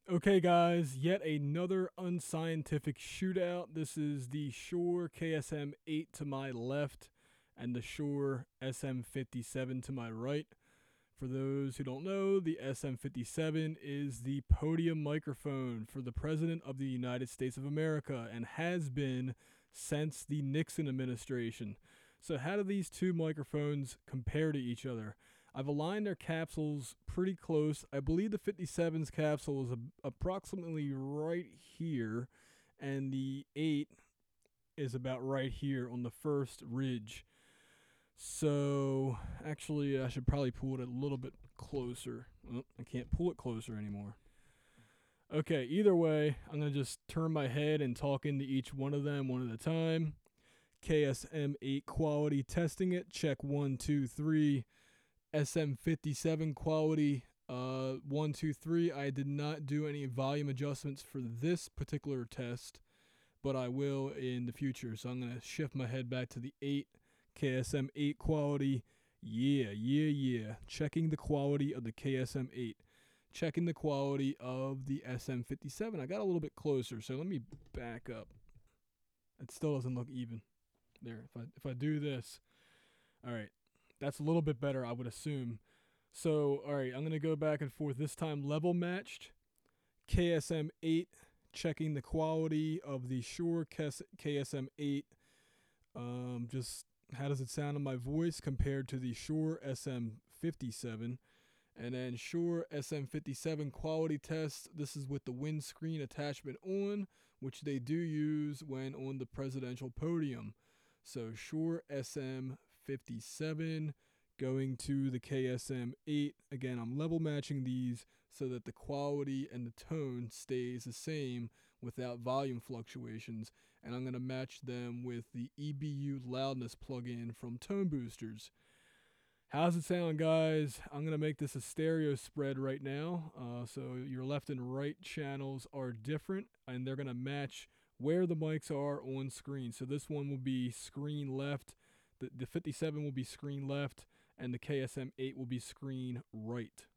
Okay, guys, yet another unscientific shootout. This is the Shure KSM 8 to my left and the Shure SM57 to my right. For those who don't know, the SM57 is the podium microphone for the President of the United States of America and has been since the Nixon administration. So, how do these two microphones compare to each other? I've aligned their capsules pretty close. I believe the 57's capsule is approximately right here, and the 8 is about right here on the first ridge. So, actually, I should probably pull it a little bit closer. Oh, I can't pull it closer anymore. Okay, either way, I'm going to just turn my head and talk into each one of them one at a time. KSM8 quality testing it. Check 1, 2, 3. SM57 quality 1, 2, 3. I did not do any volume adjustments for this particular test, but I will in the future. So I'm going to shift my head back to the 8. KSM8 quality. Yeah. Checking the quality of the KSM8. Checking the quality of the SM57. I got a little bit closer, so let me back up. It still doesn't look even. There, if I do this, all right, that's a little bit better, I would assume. So, all right, I'm gonna go back and forth. This time, level matched. KSM8, checking the quality of the Shure KSM8. Just how does it sound in my voice compared to the Shure SM57? And then Shure SM57 quality test. This is with the windscreen attachment on, which they do use when on the presidential podium. So Shure SM57 going to the KSM8. Again, I'm level matching these so that the quality and the tone stays the same without volume fluctuations. And I'm going to match them with the EBU loudness plugin from Tone Boosters. How's it sound, guys? I'm going to make this a stereo spread right now. So your left and right channels are different, and they're going to match where the mics are on screen. So this one will be screen left, the 57 will be screen left, and the KSM 8 will be screen right.